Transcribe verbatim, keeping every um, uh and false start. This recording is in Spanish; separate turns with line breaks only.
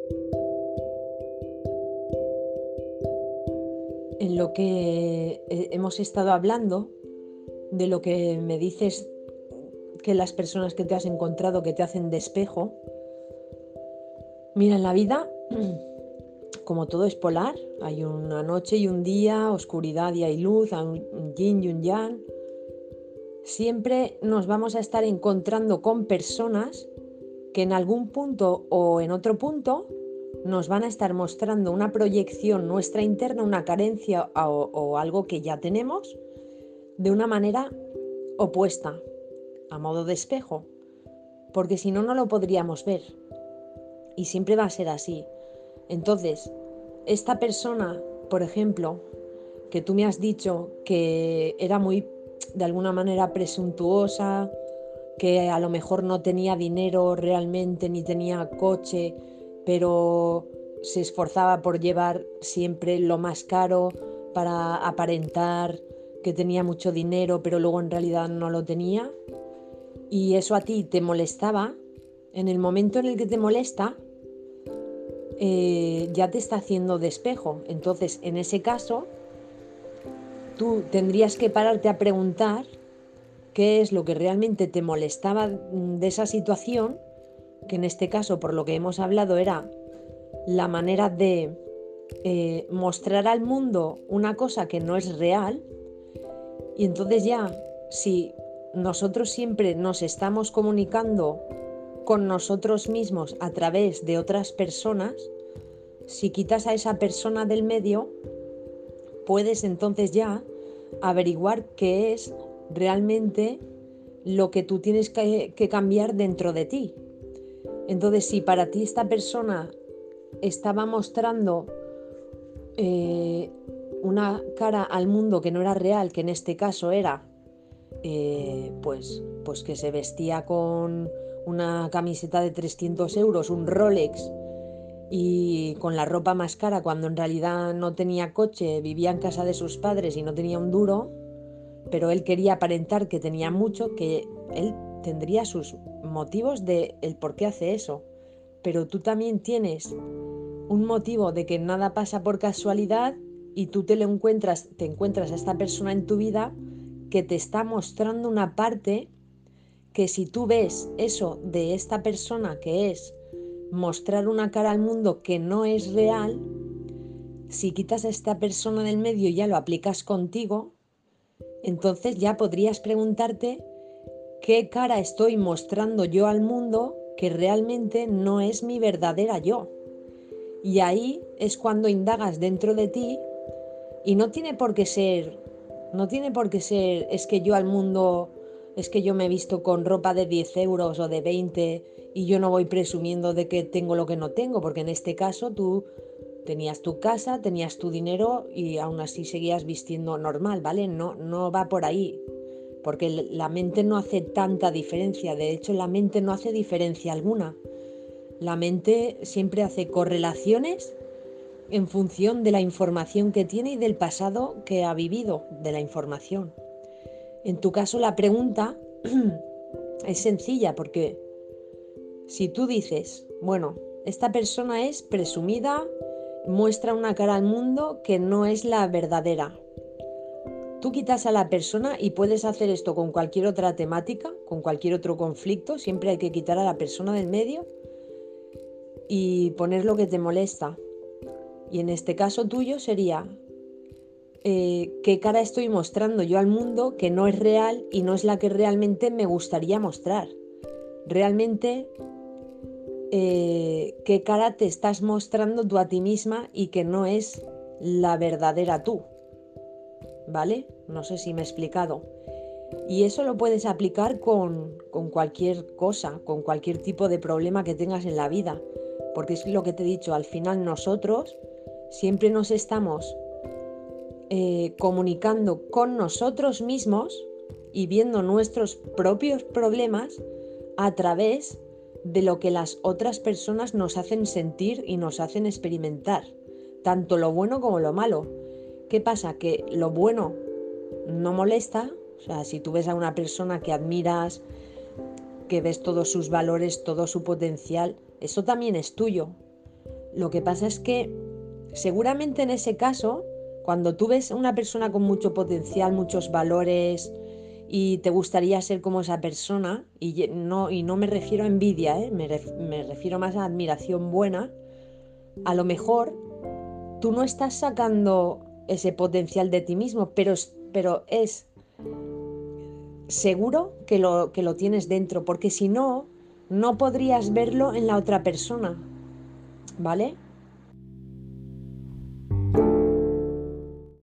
En lo que eh, hemos estado hablando, de lo que me dices que las personas que te has encontrado que te hacen de espejo, mira, en la vida, como todo es polar, hay una noche y un día, oscuridad y hay luz, hay un yin y un yang. Siempre nos vamos a estar encontrando con personas que en algún punto o en otro punto nos van a estar mostrando una proyección nuestra interna, una carencia o, o algo que ya tenemos de una manera opuesta, a modo de espejo, porque si no, no lo podríamos ver y siempre va a ser así. Entonces, esta persona, por ejemplo, que tú me has dicho que era muy, de alguna manera, presuntuosa, que a lo mejor no tenía dinero realmente ni tenía coche, pero se esforzaba por llevar siempre lo más caro para aparentar que tenía mucho dinero, pero luego en realidad no lo tenía, y eso a ti te molestaba. En el momento en el que te molesta, eh, ya te está haciendo de espejo. Entonces, en ese caso, tú tendrías que pararte a preguntar qué es lo que realmente te molestaba de esa situación, que en este caso, por lo que hemos hablado, era la manera de eh, mostrar al mundo una cosa que no es real. Y entonces ya, si nosotros siempre nos estamos comunicando con nosotros mismos a través de otras personas, si quitas a esa persona del medio, puedes entonces ya averiguar qué es realmente lo que tú tienes que, que cambiar dentro de ti. Entonces, si para ti esta persona estaba mostrando eh, una cara al mundo que no era real, que en este caso era eh, pues, pues que se vestía con una camiseta de trescientos euros, un Rolex, y con la ropa más cara, cuando en realidad no tenía coche, vivía en casa de sus padres y no tenía un duro, pero él quería aparentar que tenía mucho, que él tendría sus motivos de el por qué hace eso. Pero tú también tienes un motivo de que nada pasa por casualidad, y tú te lo encuentras, te encuentras a esta persona en tu vida que te está mostrando una parte que, si tú ves eso de esta persona, que es mostrar una cara al mundo que no es real, si quitas a esta persona del medio y ya lo aplicas contigo, entonces ya podrías preguntarte qué cara estoy mostrando yo al mundo que realmente no es mi verdadera yo. Y ahí es cuando indagas dentro de ti, y no tiene por qué ser, no tiene por qué ser, es que yo al mundo, es que yo me he visto con ropa de diez euros o de veinte y yo no voy presumiendo de que tengo lo que no tengo, porque en este caso tú tenías tu casa, tenías tu dinero y aún así seguías vistiendo normal, ¿vale? No, no va por ahí, porque la mente no hace tanta diferencia. De hecho, la mente no hace diferencia alguna. La mente siempre hace correlaciones en función de la información que tiene y del pasado que ha vivido de la información. En tu caso, la pregunta es sencilla, porque si tú dices, bueno, esta persona es presumida, muestra una cara al mundo que no es la verdadera, tú quitas a la persona, y puedes hacer esto con cualquier otra temática, con cualquier otro conflicto, siempre hay que quitar a la persona del medio y poner lo que te molesta. Y en este caso tuyo sería, eh, ¿qué cara estoy mostrando yo al mundo que no es real y no es la que realmente me gustaría mostrar? Realmente, eh, ¿qué cara te estás mostrando tú a ti misma y que no es la verdadera tú? ¿Vale? No sé si me he explicado. Y eso lo puedes aplicar con, con cualquier cosa, con cualquier tipo de problema que tengas en la vida. Porque es lo que te he dicho, al final nosotros siempre nos estamos eh, comunicando con nosotros mismos y viendo nuestros propios problemas a través de lo que las otras personas nos hacen sentir y nos hacen experimentar, tanto lo bueno como lo malo. ¿Qué pasa? Que lo bueno no molesta. O sea, si tú ves a una persona que admiras, que ves todos sus valores, todo su potencial, eso también es tuyo. Lo que pasa es que seguramente en ese caso, cuando tú ves a una persona con mucho potencial, muchos valores y te gustaría ser como esa persona, y no, y no me refiero a envidia, ¿eh? me, ref, me refiero más a admiración buena, a lo mejor tú no estás sacando ese potencial de ti mismo, pero, pero es seguro que lo, que lo tienes dentro, porque si no, no podrías verlo en la otra persona, ¿vale?